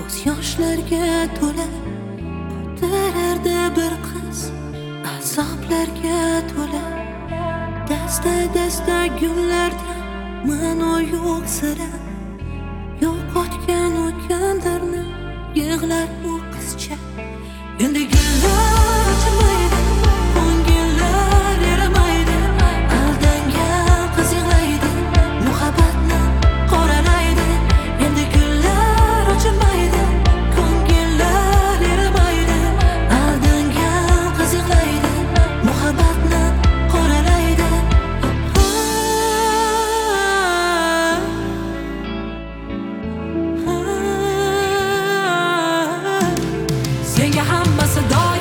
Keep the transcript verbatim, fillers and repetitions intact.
ko'z yoshlarga to'la o'tirardi bir qiz, azoblarga to'la. Dasta dasta gullardan ma'no yo'q sira, yo'qotgan u kunlarni yig'lar u qizcha. Endi gullar ochilmaydi, ko'ngillar erimaydi, aldangan qiz yig'laydi, muhabbatni qoralaydi. Endi gullar ochilmaydi, ko'ngillar erimaydi, aldangan qiz yig'laydi, muhabbatni qoralaydi. Senga hammasi doim